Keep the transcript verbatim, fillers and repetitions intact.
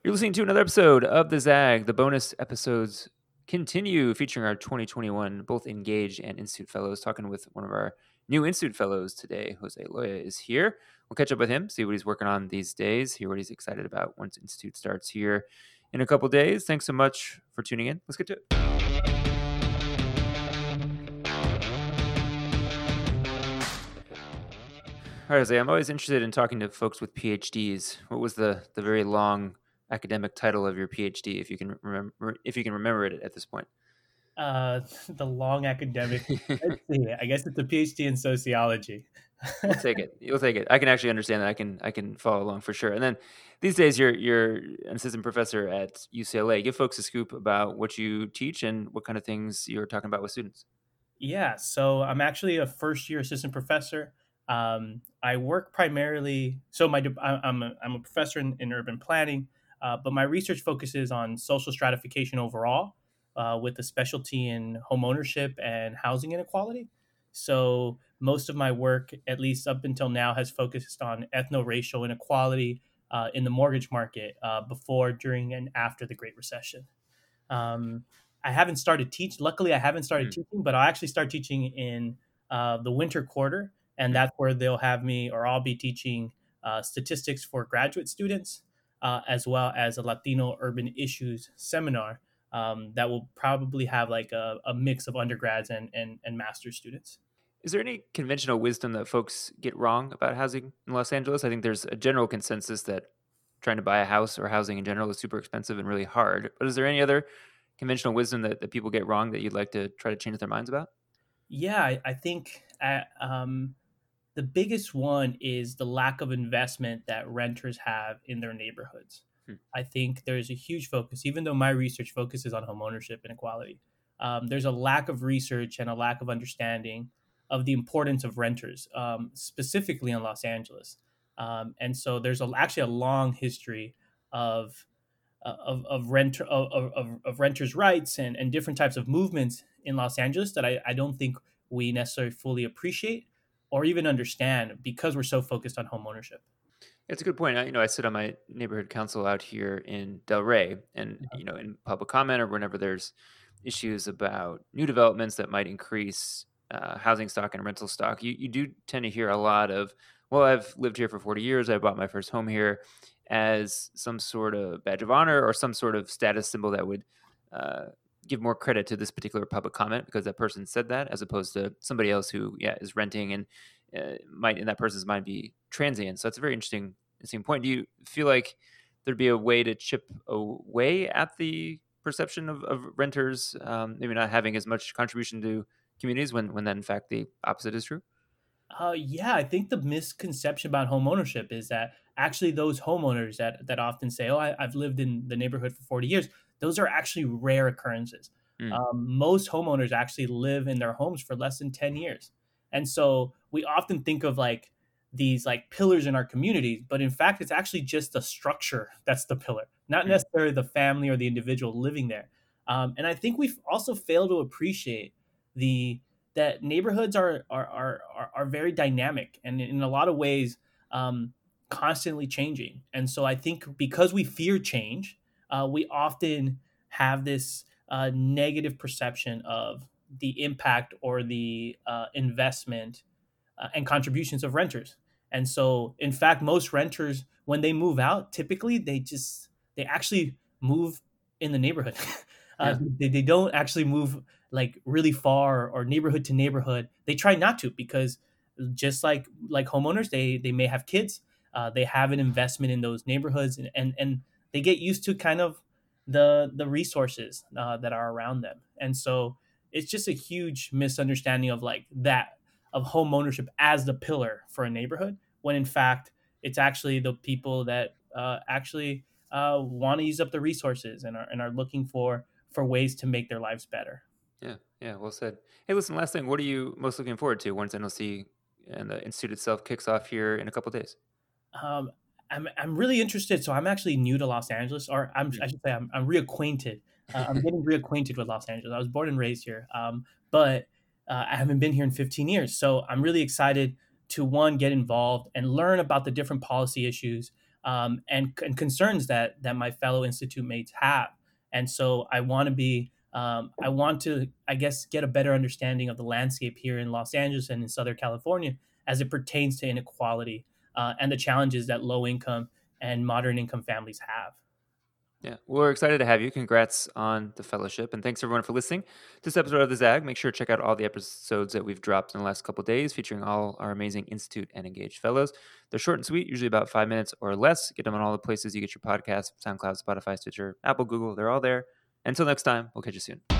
You're listening to another episode of The Zag. The bonus episodes continue featuring our twenty twenty-one both Engage and Institute Fellows, talking with one of our new Institute Fellows today. Jose Loya is here. We'll catch up with him, see what he's working on these days, hear what he's excited about once Institute starts here in a couple days. Thanks so much for tuning in. Let's get to it. All right, Jose, I'm always interested in talking to folks with P H Ds. What was the, the very long academic title of your P H D, if you can remember if you can remember it at this point? Uh, the long academic. Let's see. I guess it's a P H D in sociology. We'll take it. You'll take it. I can actually understand that. I can I can follow along for sure. And then these days, you're you're an assistant professor at U C L A. Give folks a scoop about what you teach and what kind of things you're talking about with students. Yeah, so I'm actually a first year assistant professor. Um, I work primarily. So my de- I- I'm a, I'm a professor in, in urban planning, uh, but my research focuses on social stratification overall, uh, with a specialty in home ownership and housing inequality. So most of my work, at least up until now, has focused on ethno-racial inequality uh, in the mortgage market uh, before, during, and after the Great Recession. Um, I haven't started teach. Luckily, I haven't started Mm. teaching, but I'll actually start teaching in uh, the winter quarter, and that's where they'll have me, or I'll be teaching uh, statistics for graduate students, uh, as well as a Latino urban issues seminar um, that will probably have like a, a mix of undergrads and and, and master's students. Is there any conventional wisdom that folks get wrong about housing in Los Angeles? I think there's a general consensus that trying to buy a house or housing in general is super expensive and really hard. But is there any other conventional wisdom that, that people get wrong that you'd like to try to change their minds about? Yeah, I, I think at, um, the biggest one is the lack of investment that renters have in their neighborhoods. Hmm. I think there's a huge focus, even though my research focuses on homeownership inequality. Um, there's a lack of research and a lack of understanding of the importance of renters, um, specifically in Los Angeles. Um, and so there's a, actually a long history of of of renter of, of, of renters' rights and, and different types of movements in Los Angeles that I, I don't think we necessarily fully appreciate or even understand because we're so focused on home ownership. It's a good point. I, you know, I sit on my neighborhood council out here in Del Rey, and you know, in public comment or whenever there's issues about new developments that might increase uh, housing stock and rental stock, you you do tend to hear a lot of, "Well, I've lived here for forty years. I bought my first home here," as some sort of badge of honor or some sort of status symbol that would uh, give more credit to this particular public comment because that person said that, as opposed to somebody else who, yeah, is renting and uh, might in that person's mind be transient. So that's a very interesting, interesting point. Do you feel like there'd be a way to chip away at the perception of, of renters, um, maybe not having as much contribution to communities when, when that in fact the opposite is true? Uh, yeah, I think the misconception about home ownership is that actually those homeowners that that often say, "Oh, I, I've lived in the neighborhood for forty years," those are actually rare occurrences. Mm. Um, most homeowners actually live in their homes for less than ten years, and so we often think of like these like pillars in our communities, but in fact, it's actually just the structure that's the pillar, not Mm. necessarily the family or the individual living there. Um, and I think we've also failed to appreciate the that neighborhoods are are are are, are very dynamic and in a lot of ways um, constantly changing. And so I think because we fear change, uh, we often have this uh, negative perception of the impact or the uh, investment uh, and contributions of renters. And so, in fact, most renters, when they move out, typically they just they actually move in the neighborhood. uh, Yeah. they, they don't actually move like really far or neighborhood to neighborhood. They try not to because just like like homeowners, they they may have kids. Uh, they have an investment in those neighborhoods, and and, and they get used to kind of the the resources uh, that are around them. And so it's just a huge misunderstanding of like that of home ownership as the pillar for a neighborhood, when in fact it's actually the people that uh, actually uh, want to use up the resources and are and are looking for for ways to make their lives better. Yeah. Yeah. Well said. Hey, listen, last thing, what are you most looking forward to once N L C and the Institute itself kicks off here in a couple days? Um, I'm I'm really interested. So I'm actually new to Los Angeles, or I'm I should say I'm I'm reacquainted. Uh, I'm getting reacquainted with Los Angeles. I was born and raised here, um, but uh, I haven't been here in fifteen years. So I'm really excited to one get involved and learn about the different policy issues um, and, and concerns that that my fellow institute mates have. And so I want to be um, I want to, I guess, get a better understanding of the landscape here in Los Angeles and in Southern California as it pertains to inequality uh, and the challenges that low income and moderate income families have. Yeah, we're excited to have you. Congrats on the fellowship. And thanks everyone for listening to this episode of The Zag. Make sure to check out all the episodes that we've dropped in the last couple of days featuring all our amazing Institute and Engaged fellows. They're short and sweet, usually about five minutes or less. Get them on all the places you get your podcasts: SoundCloud, Spotify, Stitcher, Apple, Google. They're all there. Until next time, we'll catch you soon.